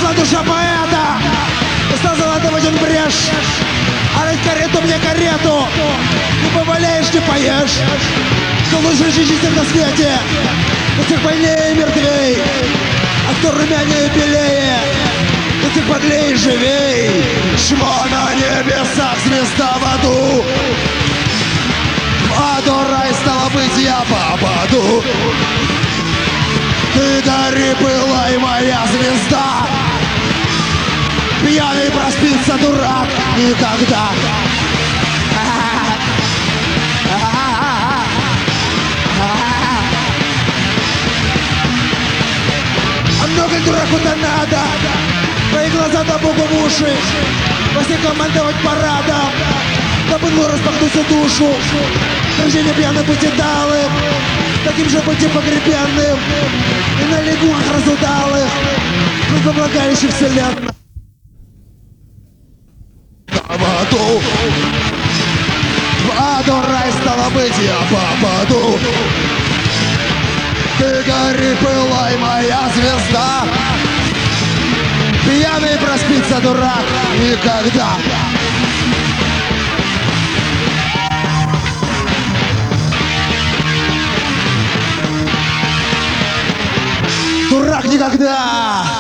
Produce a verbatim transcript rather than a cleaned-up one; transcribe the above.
Пришла душа поэта, стал залатывать он брешь. А ведь карету мне карету, не поваляешь, не поешь. Кто лучше чистит на свете, у всех больнее и мертвей. А кто румянее и белее, у всех подлее и живей. Чмо на небесах, звезда в аду. В аду рай, стало быть, я попаду. Ты гори, пылай, моя звезда. Пьяный проспится дурак никогда. А много дураку-то надо, твои глаза да Богу в уши, во сне командовать парадом, да быдлу распахнуть душу. Рождение пьяным быть идалым, таким же быть и погребенным, и на лягушках разудалых, но влагающих вселенной. В аду, в аду рай, стало быть, я попаду. Ты гори, пылай, моя звезда. Пьяный проспится дурак никогда. Дурак никогда.